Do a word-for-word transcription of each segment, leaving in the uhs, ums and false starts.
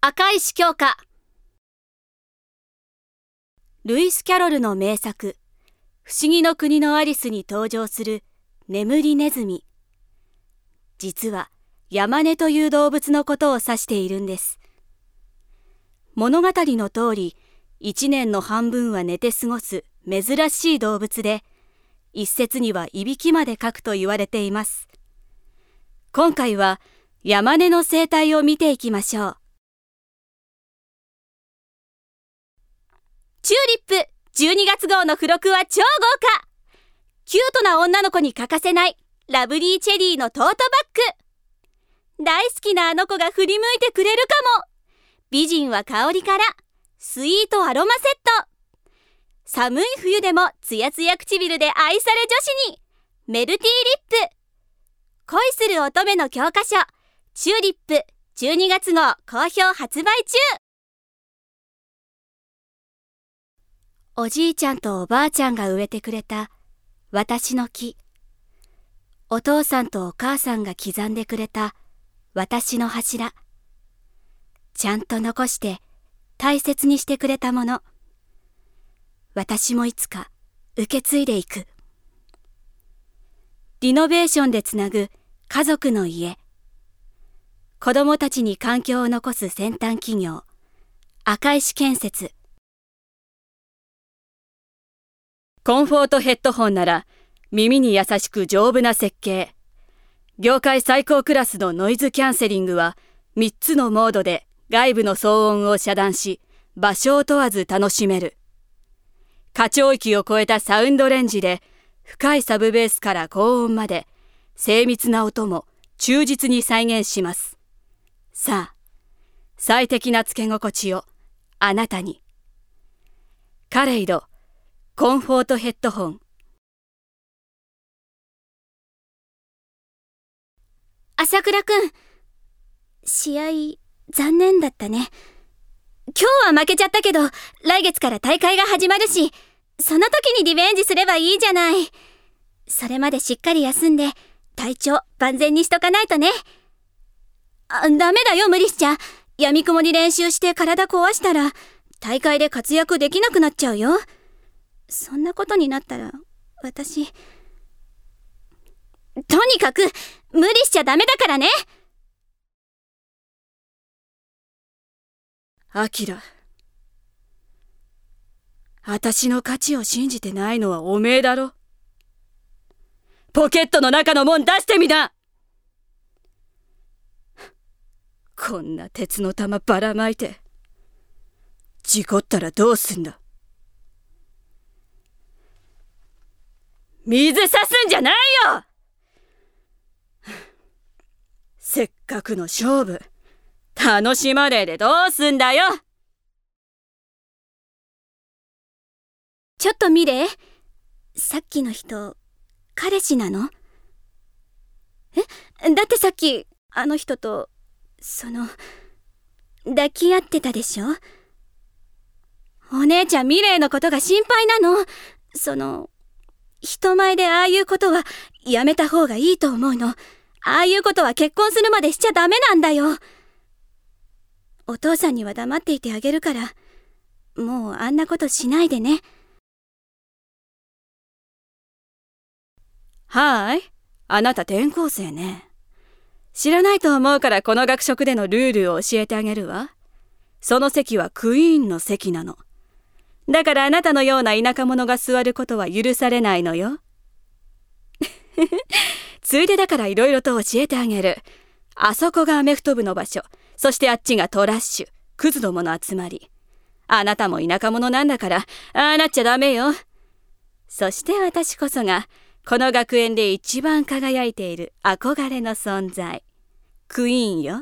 赤石京香。ルイス・キャロルの名作、不思議の国のアリスに登場する眠りネズミ。実はヤマネという動物のことを指しているんです。物語の通り、一年の半分は寝て過ごす珍しい動物で、一説にはいびきまでかくと言われています。今回はヤマネの生態を見ていきましょう。チューリップじゅうにがつ号の付録は超豪華。キュートな女の子に欠かせないラブリーチェリーのトートバッグ。大好きなあの子が振り向いてくれるかも。美人は香りからスイートアロマセット。寒い冬でもツヤツヤ唇で愛され女子にメルティーリップ。恋する乙女の教科書チューリップじゅうにがつ号好評発売中。おじいちゃんとおばあちゃんが植えてくれた私の木。お父さんとお母さんが刻んでくれた私の柱。ちゃんと残して大切にしてくれたもの。私もいつか受け継いでいく。リノベーションでつなぐ家族の家。子供たちに環境を残す先端企業、赤石建設。コンフォートヘッドホンなら耳に優しく丈夫な設計。業界最高クラスのノイズキャンセリングはみっつのモードで外部の騒音を遮断し、場所を問わず楽しめる。過聴域を超えたサウンドレンジで深いサブベースから高音まで精密な音も忠実に再現します。さあ、最適なつけ心地をあなたに。カレイドコンフォートヘッドホン。朝倉くん、試合残念だったね。今日は負けちゃったけど、来月から大会が始まるし、その時にリベンジすればいいじゃない。それまでしっかり休んで、体調万全にしとかないとね。あ、ダメだよ無理しちゃ。やみくもに練習して体壊したら、大会で活躍できなくなっちゃうよ。そんなことになったら、私。とにかく、無理しちゃダメだからね。アキラ。私の価値を信じてないのはおめえだろ。ポケットの中のもん出してみな。こんな鉄の玉ばらまいて、事故ったらどうすんだ。水さすんじゃないよ。せっかくの勝負、楽しまねえでどうすんだよ。ちょっと見れ。さっきの人、彼氏なの？え？だってさっき、あの人と、その、抱き合ってたでしょ？お姉ちゃんミレイのことが心配なの。その、人前でああいうことはやめた方がいいと思うの。ああいうことは結婚するまでしちゃダメなんだよ。お父さんには黙っていてあげるから、もうあんなことしないでね。はーい、あなた転校生ね。知らないと思うからこの学食でのルールを教えてあげるわ。その席はクイーンの席なの。だからあなたのような田舎者が座ることは許されないのよ。ついでだからいろいろと教えてあげる。あそこがアメフト部の場所。そしてあっちがトラッシュ、クズどもの集まり。あなたも田舎者なんだから、ああなっちゃダメよ。そして私こそが、この学園で一番輝いている憧れの存在。クイーンよ。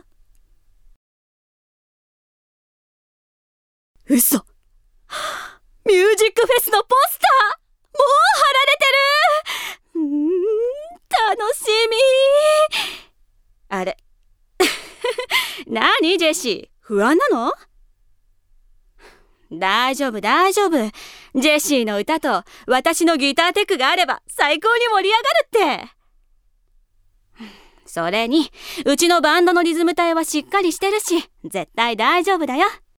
嘘。ミュージックフェスのポスターもう貼られてる。うーん、楽しみ。あれ何ジェシー、不安なの？大丈夫大丈夫。ジェシーの歌と私のギターテックがあれば最高に盛り上がるって。 それに、うちのバンドのリズム隊はしっかりしてるし、絶対大丈夫だよ。